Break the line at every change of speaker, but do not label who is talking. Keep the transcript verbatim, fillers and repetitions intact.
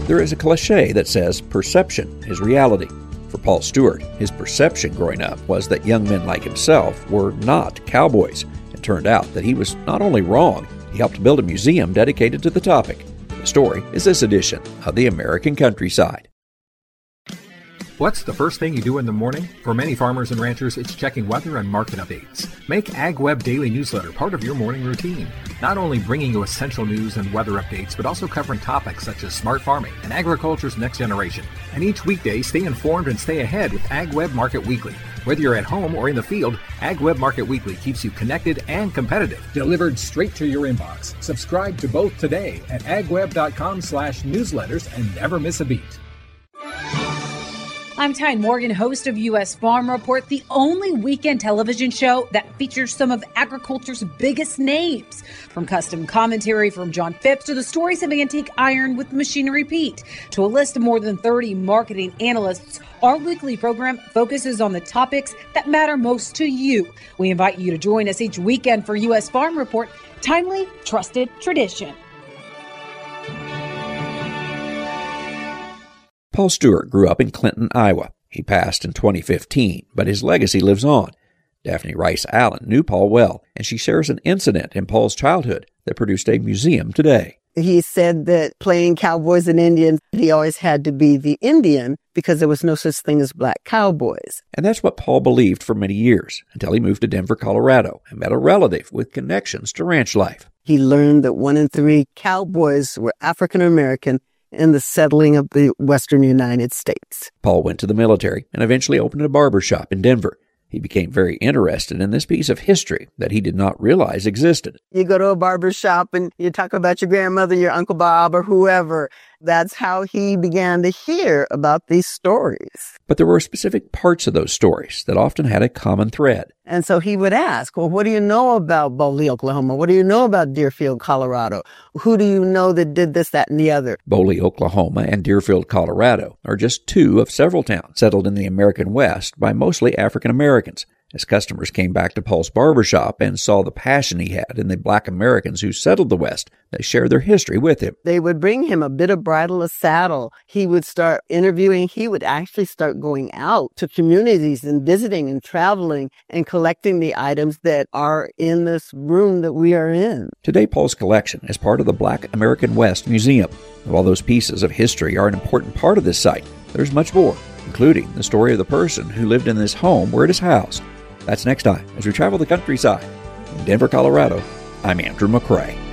There is a cliche that says perception is reality. For Paul Stewart, his perception growing up was that young men like himself were not cowboys. It turned out that he was not only wrong, he helped build a museum dedicated to the topic. The story is this edition of The American Countryside.
What's the first thing you do in the morning? For many farmers and ranchers, it's checking weather and market updates. Make AgWeb Daily Newsletter part of your morning routine. Not only bringing you essential news and weather updates, but also covering topics such as smart farming and agriculture's next generation. And each weekday, stay informed and stay ahead with AgWeb Market Weekly. Whether you're at home or in the field, AgWeb Market Weekly keeps you connected and competitive.
Delivered straight to your inbox. Subscribe to both today at agweb.com slash newsletters and never miss a beat.
I'm Tyne Morgan, host of U S Farm Report, the only weekend television show that features some of agriculture's biggest names. From custom commentary from John Phipps to the stories of antique iron with Machinery Pete to a list of more than thirty marketing analysts, our weekly program focuses on the topics that matter most to you. We invite you to join us each weekend for U S Farm Report, timely, trusted tradition.
Paul Stewart grew up in Clinton, Iowa. He passed in twenty fifteen, but his legacy lives on. Daphne Rice Allen knew Paul well, and she shares an incident in Paul's childhood that produced a museum today.
He said that playing cowboys and Indians, he always had to be the Indian because there was no such thing as black cowboys.
And that's what Paul believed for many years, until he moved to Denver, Colorado, and met a relative with connections to ranch life.
He learned that one in three cowboys were African American in the settling of the western United States.
Paul went to the military and eventually opened a barber shop in Denver. He became very interested in this piece of history that he did not realize existed.
You go to a barber shop and you talk about your grandmother, your Uncle Bob, or whoever. That's how he began to hear about these stories.
But there were specific parts of those stories that often had a common thread.
And so he would ask, well, what do you know about Boley, Oklahoma? What do you know about Deerfield, Colorado? Who do you know that did this, that, and the other?
Boley, Oklahoma, and Deerfield, Colorado are just two of several towns settled in the American West by mostly African Americans. As customers came back to Paul's barbershop and saw the passion he had in the black Americans who settled the West, they shared their history with him.
They would bring him a bit of bridle, a saddle. He would start interviewing. He would actually start going out to communities and visiting and traveling and collecting the items that are in this room that we are in.
Today, Paul's collection is part of the Black American West Museum. And while those pieces of history are an important part of this site, there's much more, including the story of the person who lived in this home where it is housed. That's next time as we travel the countryside. In Denver, Colorado, I'm Andrew McCrae.